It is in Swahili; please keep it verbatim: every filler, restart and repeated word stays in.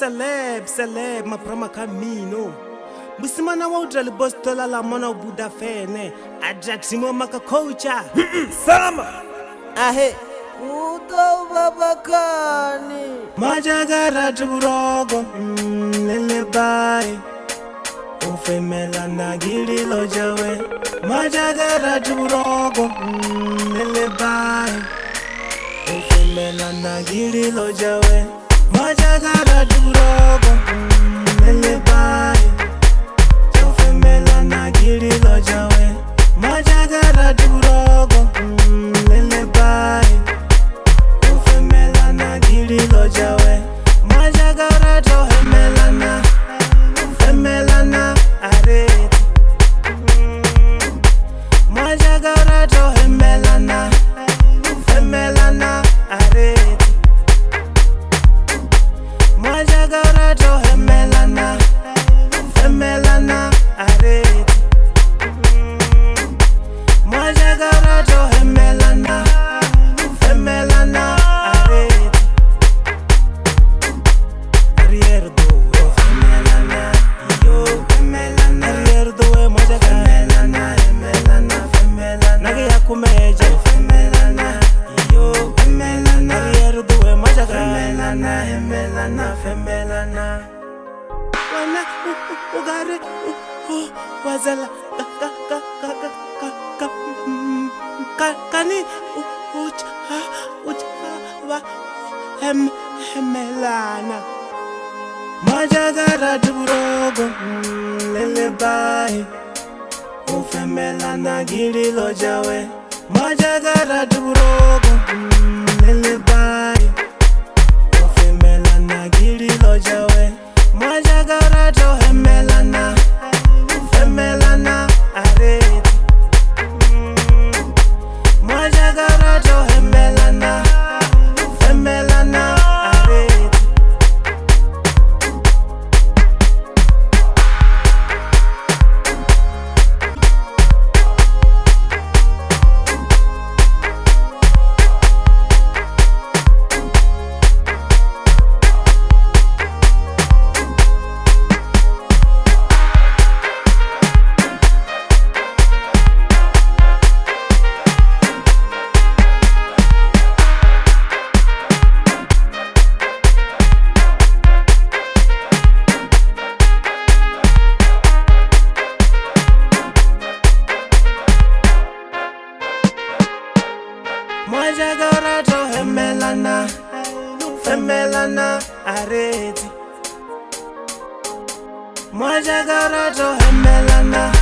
celeb, celeb, maprama kamino. Musimana wa udra libostola la mona buda fene. Ajaximo maka kocha. Salama. Ahe. Uto babakani. Majagara tuburogo. Lele bai. Ufemela na gili lojawe. Majagara tuburogo. Lele bai. Ufemela na gili lojawe. Majagara tuburogo. Lele bai. Ufemela na gili lojawe. Majagara tuburogo. Lele bai. Ufemela na gili lojawe. Majagara to hemelana. Femelana arete. Majagara to hemelana. Femelana arete. Majagara to hemelana. Femelana arete. Majagara to hemelana. Femelana arete. Arrière do femelana. Yo femelana. Arrière do majagara. Femelana, femelana, femelana. Nage yakumeja femelana. Yo femelana. Arrière do majagara. Femelana, femelana, femelana. Wana ugare wazala ka ka ka ka ka ka ka kani uch uch wa hem hemelana. Majagara tuburogo lele bai. Ufemelana gili lojawe. Majagara tuburogo lele bai. Ufemelana gili lojawe. Majagara to hemelana. Femelana arete. Majagara to hemelana. Femelana arete. Majagara to hemelana. Femelana arete. Majagara to hemelana.